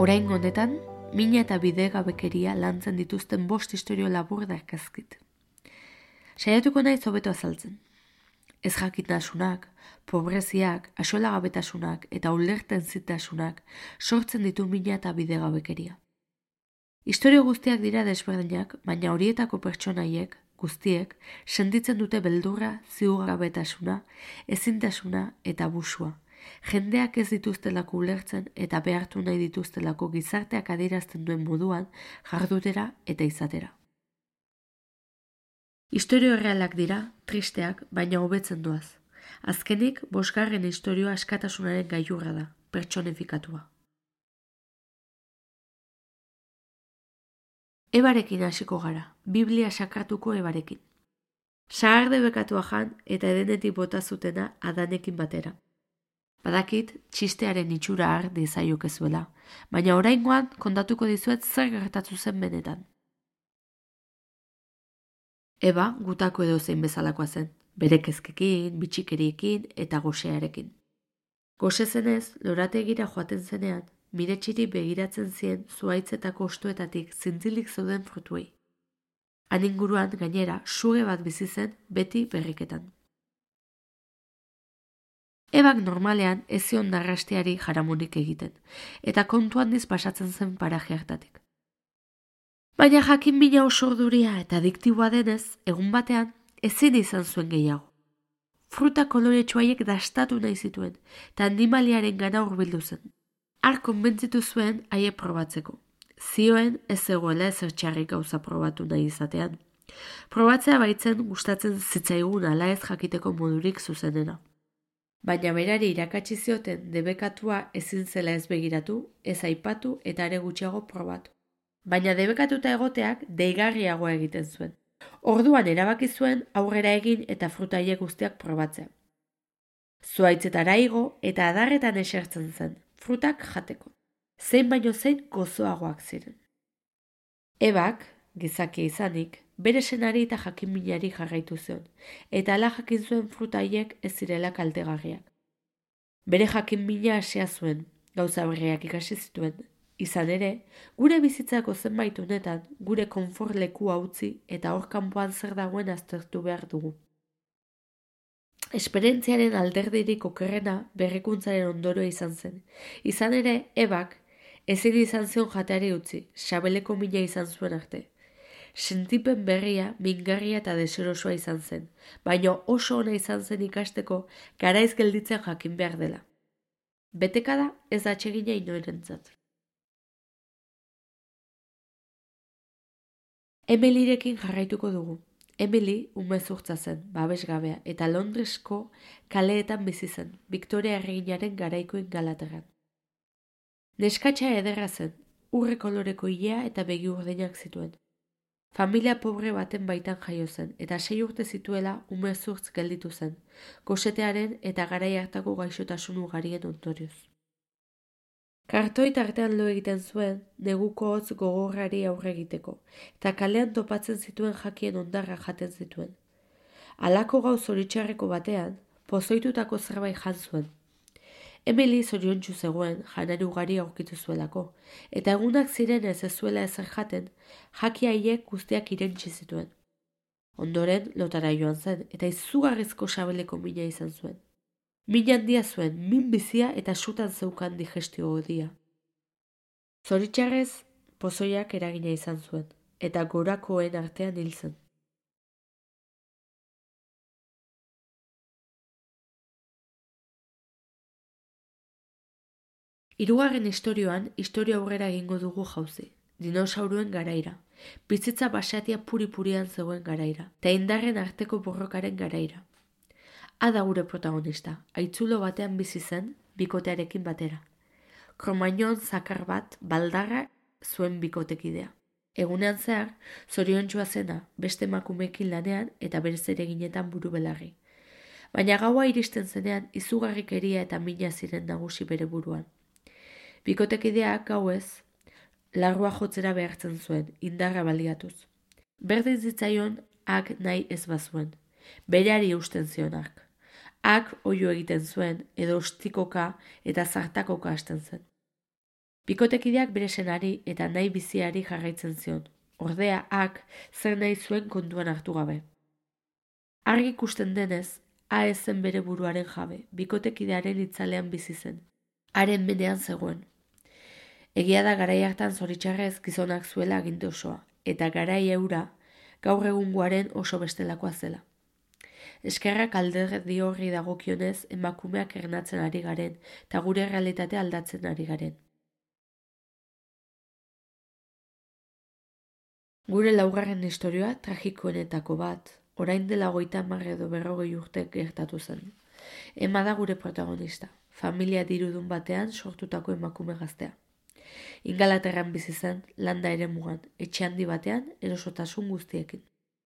Orain honetan, mina eta bidegabekeria lantzen dituzten 5 istorio labur darkazkit. Saiatuko naiz hobeto azaltzen. Ez jakitasunak, pobreziak, axolagabetasunak eta ulertenzitasunak sortzen ditu mina eta bidegabekeria. Istorio guztiak dira desberdinak, baina horietako pertsonaiek, guztiek, sentitzen dute beldurra, ziurgabetasuna, ezintasuna eta abusua. Jendeak ez dituztelako ulertzen eta behartu nahi dituztelako gizarteak adierazten duen moduan jardutera eta izatera. Istorio errealak dira, tristeak, baina hobetzen doaz. Azkenik, 5. istorioa askatasunaren gailurra da, pertsonifikatua. Ebarekin hasiko gara, Biblia sakratuko Ebarekin. Sahar debekatua jan eta edenetik bota zutena Adanekin batera. Badakit, txistearen itxura har dezaiokezuela, baina oraingoan kontatuko dizuet zer gertatu zen benetan. Eba, gutako edozein bezalakoa zen, bere kezkekin, bitxikeriekin eta gosearekin. Gose zenez, lorategira joaten zenean, miretxiri begiratzen zien zuhaitzetako ostoetatik zintzilik zeuden frutuei. Han inguruan, gainera, suge bat bizi zen beti berriketan. Ebak normalean ez zion narrasteari jaramonik egiten, eta kontu handiz pasatzen zen paraje hartatik. Baina jakin mina oso orduria eta adiktiboa denez, egun batean ezin izan zuen gehiago. Fruta koloretsuaiek dastatu nahi zituen, eta animaliaren gana hurbildu zen. Har konbentzitu zuen haie probatzeko. Zioen ez zegoela ezer txarrik gauza probatu nahi izatean. Probatzea baitzen gustatzen zitzaigun ala ez jakiteko modurik zuzenena. Baina berari irakatsi zioten debekatua ezin zela ez begiratu, ez aipatu eta are gutxiago probatu. Baina debekatuta egoteak deigarriagoa egiten zuen. Orduan erabaki zuen aurrera egin eta frutaiek guztiak probatzea. Zuhaitzetara igo eta adarretan esertzen zen, frutak jateko. Zein baino zein gozoagoak ziren. Ebak, gizakia izanik, bere senari eta jakinminari jarraitu zion, eta hala jakin zuen frutaiek ez zirela kaltegarriak. Bere jakinmina hasia zuen, gauza berriak ikasi zituen. Izan ere, gure bizitzako zenbait honetan, gure konfort lekua utzi eta hor kanpoan zer dagoen aztertu behar dugu. Esperientziaren alderdirik okerrena berrikuntzaren ondoroa izan zen. Izan ere, Ebak ezin izan zion jateari utzi, sabeleko mina izan zuen arte. Sentipen berria, mingarria eta deserosoa izan zen, baina oso ona izan zen ikasteko garaiz gelditzen jakin behar dela. Betekada ez da atsegina inorentzat. Emilyrekin jarraituko dugu. Emily umezurtza zen, babesgabea, eta Londresko kaleetan bizi zen, Victoria erreginaren garaiko Ingalaterran. Neskatxa ederra zen, urre koloreko ilea eta begi urdinak zituen. Familia pobre baten baitan jaio zen, eta 6 urte zituela umezurtz gelditu zen, gosetearen eta garai hartako gaixotasun ugarien ondorioz. Kartoi tartean lo egiten zuen, neguko hotz gogorrari aurre egiteko, eta kalean topatzen zituen jakien ondarra jaten zituen. Halako gau zoritxarreko batean, pozoitutako zerbait jan zuen. Emily zoriontsu zegoen, janari ugari aurkitu zuelako, eta egunak ziren ez zuela ezer jaten, jaki haiek guztiak irentsi zituen. Ondoren, lotara joan zen, eta izugarrizko sabeleko mina izan zuen. Min handia zuen, min bizia eta sutan zeukan digestio odia. Zoritxarrez, pozoiak eragina izan zuen, eta gorakoen artean hil zen. Hirugarren istorioan, istorio aurrera egingo dugu jauzi. Dinosauruen garaira, bizitza basatia puri-purian zegoen garaira, eta indarren arteko borrokaren garaira. Ada gure protagonista, haitzulo batean bizi zen, bikotearekin batera. Kromainon zakar bat, baldarra zuen bikotekidea. Egunean zehar, zoriontsua zena, beste emakumeekin lanean eta bere zereginetan buru belarri. Baina gaua iristen zenean, izugarrikeria eta mina ziren nagusi bere buruan. Bikotekideak gauez, larrua jotzera behartzen zuen, indarra baliatuz. Berdin zitzaion, ak nahi ez bazuen. Bereari eusten zionak. Ak oio egiten zuen, edo ostikoka eta zartakoka hasten zen. Bikotekideak bere senari eta nahi biziari jarraitzen zion. Ordea, ak zer nahi zuen kontuan hartu gabe. Argi ikusten denez, A ez zen bere buruaren jabe, bikotekidearen itzalean bizi zen. Haren menean zegoen. Egia da garai hartan zoritxarrez gizonak zuela aginte osoa, eta garai eura gaur egungoaren oso bestelakoa zela. Eskerrak alderdi horri dagokionez emakumeak ernatzen ari garen, eta gure realitatea aldatzen ari garen. Gure laugarren istorioa tragikoenetako bat, orain dela 30 edo 40 urte gertatu zen. Ema da gure protagonista, familia dirudun batean sortutako emakume gaztea. Ingalaterran bizi zen, landa eremugan, etxe handi batean, erosotasun guztiekin.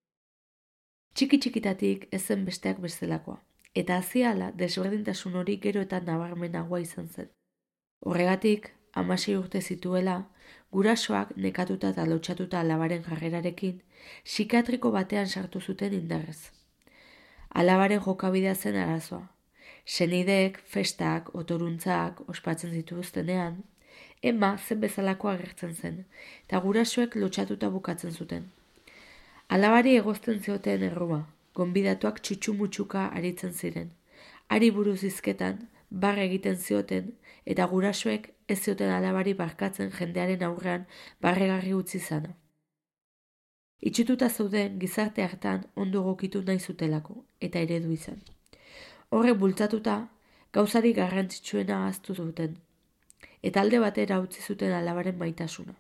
Txiki-txikitatik ez zen besteak bestelakoa, eta aziala desberdintasun hori gero eta nabarmenagoa izan zen. Horregatik, 16 urte zituela, gurasoak nekatuta eta lotxatuta alabaren jarrerarekin, psikiatriko batean sartu zuten indarrez. Alabaren jokabidea zen arazoa. Senideek, festak, otoruntzak ospatzen zituztenean, Ema zen bezalako agertzen zen, eta gurasoek lotxatuta bukatzen zuten. Alabari egozten zioten errua, gonbidatuak txutxu-mutxuka aritzen ziren. Ari buruz hizketan, barre egiten zioten, eta gurasoek ez zioten alabari barkatzen jendearen aurrean barregarri utzi zana. Itxututa zeuden gizarte hartan ondo gokitu nahi zutelako, eta eredu izan. Horrek bultzatuta, gauzari garrantzitsuena ahaztu zuten, eta alde batera utzi zuten alabaren maitasuna.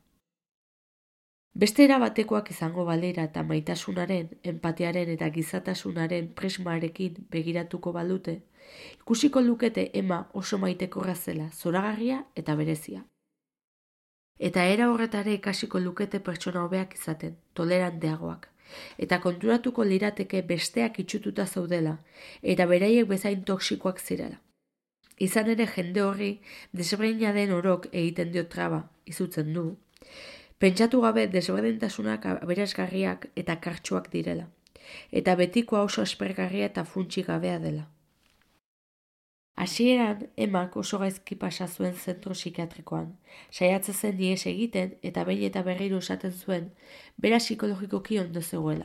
Beste era batekoak izango balera eta maitasunaren, empatiaren eta gizatasunaren prismarekin begiratuko balute, ikusiko lukete Ema oso maitekorra zela, zoragarria eta berezia. Eta era horretare ikasiko lukete pertsona hobeak izaten, toleranteagoak, eta konturatuko lirateke besteak itxututa zaudela, eta beraiek bezain toksikoak zirela. Izan ere jende horri, desberdina den orok egiten dio traba, izutzen du, pentsatu gabe desberdintasunak aberasgarriak eta kartsuak direla, eta betikoa oso aspergarria eta funtsik gabea dela. Hasieran, Emak oso gaizki pasa zuen zentro psikiatrikoan, saiatzen zen ihes egiten eta behin eta berriro esaten zuen, bera psikologikoki ondo zegoela.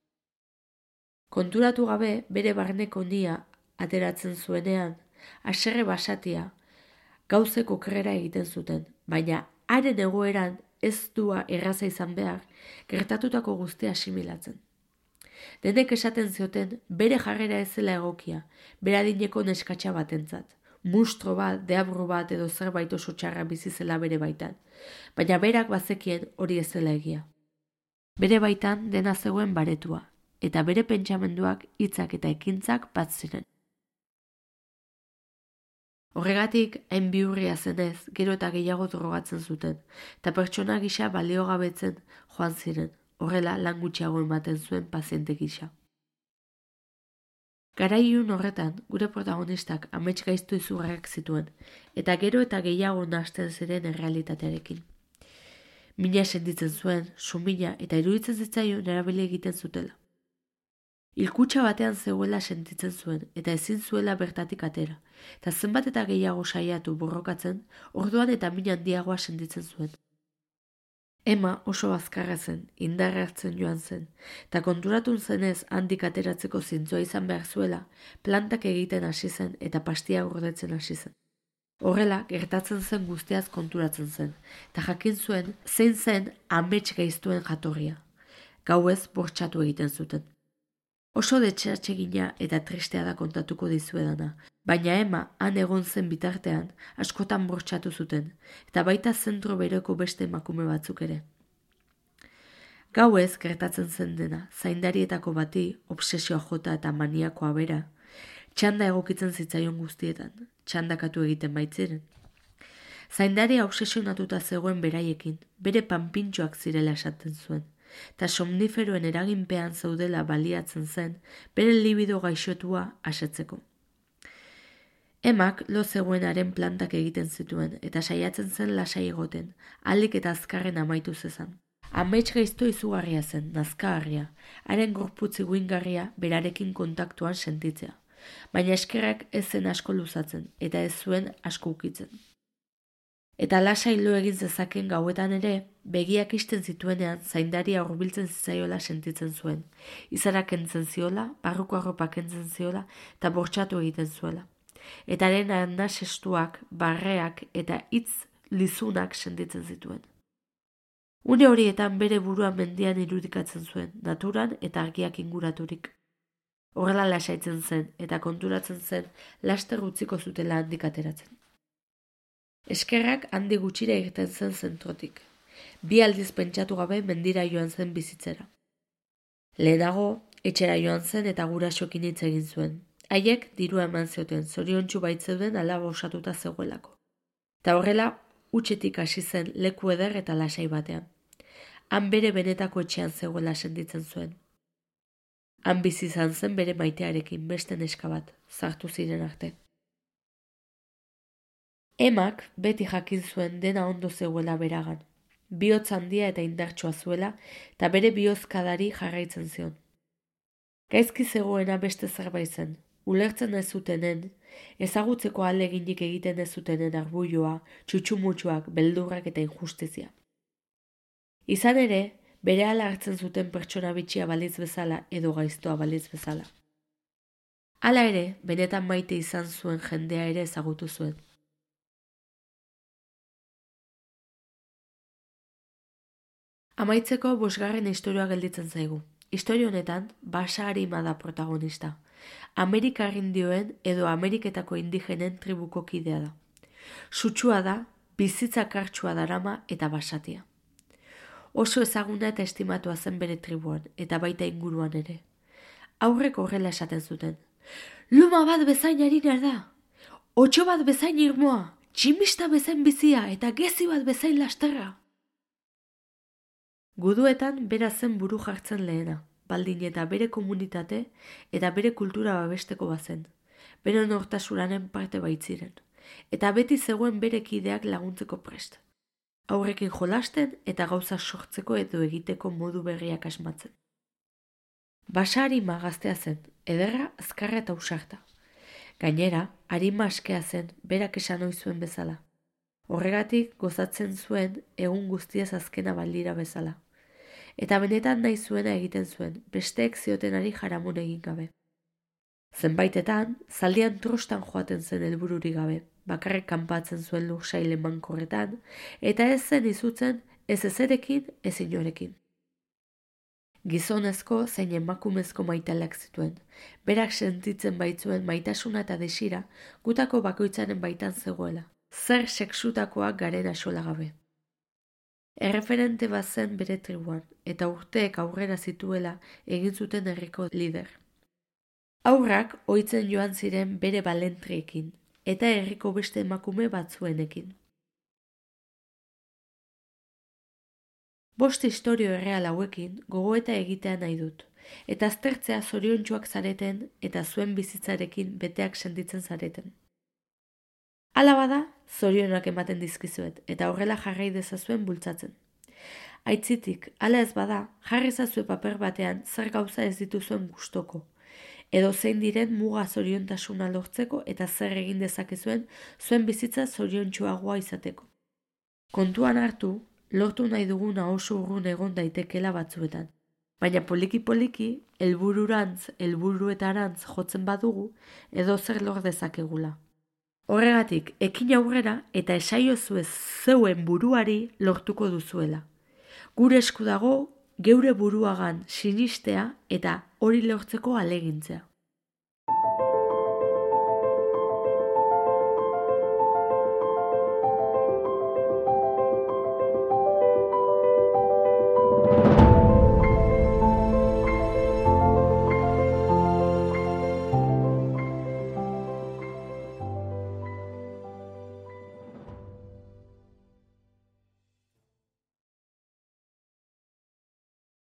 Konturatu gabe, bere barneko nia ateratzen zuenean, haserre basatia, gauzek okerrera egiten zuten, baina haren egoeran ez dua erraza izan behar, gertatutako guztia asimilatzen. Denek esaten zioten, bere jarrera ez zela egokia, bere adineko neskatxa batentzat, mustro bat, deabru bat edo zerbait oso txarra bizi zela bere baitan, baina berak bazekien hori ez zela egia. Bere baitan dena zegoen baretua, eta bere pentsamenduak, hitzak eta ekintzak bat ziren. Horregatik, hain bihurria zenez, gero eta gehiago drogatzen zuten, eta pertsona gisa baliogabetzen joan ziren, horrela lan gutxiago ematen zuen paziente gisa. Garaiun horretan, gure protagonistak amets gaiztu izugarrak zituen, eta gero eta gehiago nahasten ziren errealitatearekin. Mina sentitzen zuen, sumina eta iruditzen zitzaion erabili egiten zutela. Hilkutxa batean zegoela sentitzen zuen, eta ezin zuela bertatik atera, eta zenbat eta gehiago saiatu borrokatzen, orduan eta min handiagoa sentitzen zuen. Ema oso bazkarra zen, indarra hartzen joan zen, eta konturatun zenez handik ateratzeko zintzoa izan behar zuela, plantak egiten hasi zen eta pastia gordetzen hasi zen. Horrela, gertatzen zen guztiaz konturatzen zen, eta jakin zuen zein zen amets gaiztuen jatorria. Gauez bortxatu egiten zuten. Oso detxeatsegina eta tristea da kontatuko dizuedana, baina Ema han egon zen bitartean askotan bortxatu zuten, eta baita zentro bereko beste emakume batzuk ere. Gauez gertatzen zen dena, zaindarietako bati, obsesioa jota eta maniakoa bera, txanda egokitzen zitzaion guztietan, txandakatu egiten baitziren. Zaindaria obsesionatuta zegoen beraiekin, bere panpintxoak zirela esaten zuen, eta somniferoen eraginpean zaudela baliatzen zen bere libido gaixotua asetzeko. Emak lo zegoenaren plantak egiten zituen eta saiatzen zen lasai egoten, ahalik eta azkarren amaitu zezan. Amets gaizto izugarria zen, nazkagarria, haren gorputz iguingarria berarekin kontaktuan sentitzea, baina eskerrak ez zen asko luzatzen eta ez zuen asko ukitzen. Eta lasai lo egin zezaken gauetan ere, begiak isten zituenean zaindaria hurbiltzen zitzaiola sentitzen zuen. Izara kentzen ziola, barruko arropa kentzen ziola eta bortxatu egiten zuela. Eta haren anasestuak, barreak eta hitz lizunak sentitzen zituen. Une horietan bere burua mendian irudikatzen zuen, naturan eta argiak inguraturik. Horrela lasaitzen zen eta konturatzen zen laster utziko zutela handik ateratzen. Eskerrak handi gutxira irten zen zentrotik. 2 aldiz pentsatu gabe mendira joan zen bizitzera. Lehenago, etxera joan zen eta gurasoekin hitz egin zuen. Haiek dirua eman zioten, zoriontsu baitzeuden alaba osatuta zegoelako. Eta horrela, utxetik hasi zen leku eder eta lasai batean. Han bere benetako etxean zegoela sentitzen zuen. Han bizi izan zen bere maitearekin beste neska bat, zartu ziren arte. Emak beti jakin zuen dena ondo zegoela beragan. Bihotz handia eta indartsua zuela eta bere bihozkadari jarraitzen zion. Gaizki zegoena beste zerbait zen, ulertzen ez zutenen, ezagutzeko ahaleginik egiten ez zutenen arbuioa, txutxumutxuak, beldurrak eta injustizia. Izan ere, berehala hartzen zuten pertsona bitxia baliz bezala edo gaiztoa baliz bezala. Hala ere, benetan maite izan zuen jendea ere ezagutu zuen. Amaitzeko 5. istorioa gelditzen zaigu. Istorio honetan, Basa Arima da protagonista. Amerikar indioen edo Ameriketako indigenen tribuko kidea da. Sutsua da, bizitza kartsua darama eta basatia. Oso ezaguna eta estimatua zen bere tribuan, eta baita inguruan ere. Aurrek horrela esaten zuten. Luma bat bezain harina da, otxo bat bezain irmoa, tximista bezain bizia eta gezi bat bezain lasterra. Guduetan bera zen buru jartzen lehena, baldin eta bere komunitate eta bere kultura babesteko bazen, bere nortasuranen parte baitziren, eta beti zegoen bere kideak laguntzeko prest. Aurrekin jolasten eta gauza sortzeko edo egiteko modu berriak asmatzen. Basa Arima gaztea zen, ederra, azkarra eta usarta. Gainera, Arima askea zen, berak esan ohi zuen bezala. Horregatik gozatzen zuen egun guztiaz azkena baldira bezala. Eta benetan nahi zuena egiten zuen, besteek ziotenari jaramon egin gabe. Zenbaitetan, zaldian trostan joaten zen helbururik gabe, bakarrik kanpatzen zuen lursaile mankorretan, eta ez zen izutzen ez ezerekin, ez inorekin. Gizonezko zein emakumezko maitaleak zituen, berak sentitzen baitzuen maitasuna eta desira gutako bakoitzaren baitan zegoela, zer sexutakoak garen axola gabe. Erreferente bat zen bere tribuan, eta urteek aurrera zituela egin zuten herriko lider. Haurrak ohitzen joan ziren bere balentriekin, eta herriko beste emakume batzuenekin. 5 istorio erreal hauekin gogoeta egitea nahi dut, eta aztertzea zoriontsuak zareten eta zuen bizitzarekin beteak sentitzen zareten. Hala bada, zorionak ematen dizkizuet, eta horrela jarrai dezazuen bultzatzen. Aitzitik, hala ez bada, jarri ezazue paper batean zer gauza ez dituzuen gustoko, edo zein diren muga zoriontasuna lortzeko eta zer egin dezakezuen zuen bizitza zoriontsuagoa izateko. Kontuan hartu, lortu nahi duguna oso urrun egon daitekela batzuetan, baina poliki-poliki, helburuetarantz jotzen badugu, edo zer lor dezakegula. Horregatik, ekin aurrera eta esaiozue zeuen buruari lortuko duzuela. Gure esku dago, geure buruagan sinistea eta hori lortzeko ahalegintzea.